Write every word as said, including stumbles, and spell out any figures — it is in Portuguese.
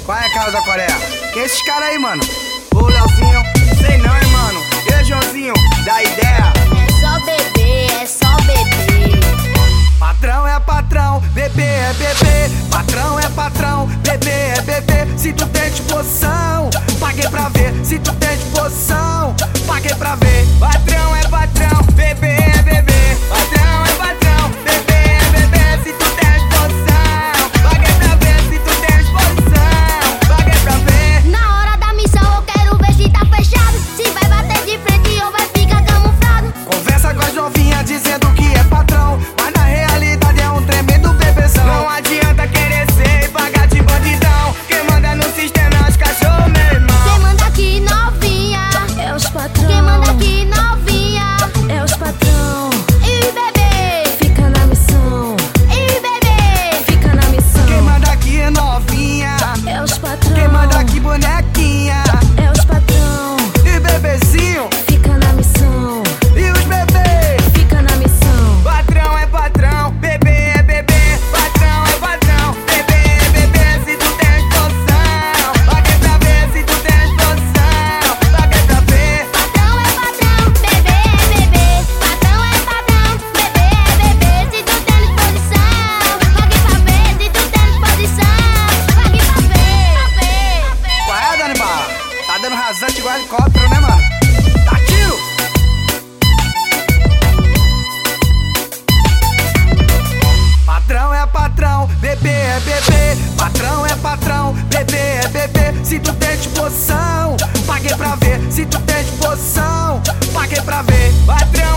Qual é, Carlos da Coreia? Quem é esses caras aí, mano? Ô, Leozinho, sei não, hein, mano. E aí, Joãozinho, dá ideia? É só bebê, é só bebê. Patrão é patrão, bebê é bebê. Patrão é patrão, bebê é bebê. Se tu tem disposição, paguei pra ver. Se tu tem disposição, paguei pra ver. Patrão é patrão, bebê é bebê. Patrão é patrão, bebê é bebê. Se tu tem disposição, paguei pra ver. Se tu tem disposição, paguei pra ver. Na hora da missão eu quero ver se tá fechado. Se vai bater de frente ou vai ficar camuflado. Conversa com as novinhas dizendo que é patrão, mas na realidade é um tremendo bebezão. Não adianta querer ser e pagar de bandidão. Quem manda no sistema é os cachorros, meu irmão. Quem manda aqui novinha É os patrão. Quem manda aqui novinha É os patrão. E o bebê, Fica na missão. e o bebê. Fica na missão. Quem manda aqui é novinha. É os patrão. Quem manda aqui bonequinha. É os patrão. E bebezinho. Fica na missão. E os bebês. Fica na missão. Patrão é patrão, bebê é bebê. Patrão é patrão, bebê é bebê. Se tu tem disposição, paguei pra ver. Se tu tem disposição, paguei pra ver. Patrão é patrão, bebê é bebê. Patrão é patrão, bebê é bebê. Se tu tem disposição, pague pra ver. Se tu tem disposição, pague pra ver. Qual é, Dani Bala? Tá dando rasante igual helicóptero, né, mano? Tá tiro! Patrão é patrão, bebê é bebê. Patrão é patrão, bebê é bebê. Se tu tem disposição, paguei pra ver. Se tu tem disposição, paguei pra ver. Patrão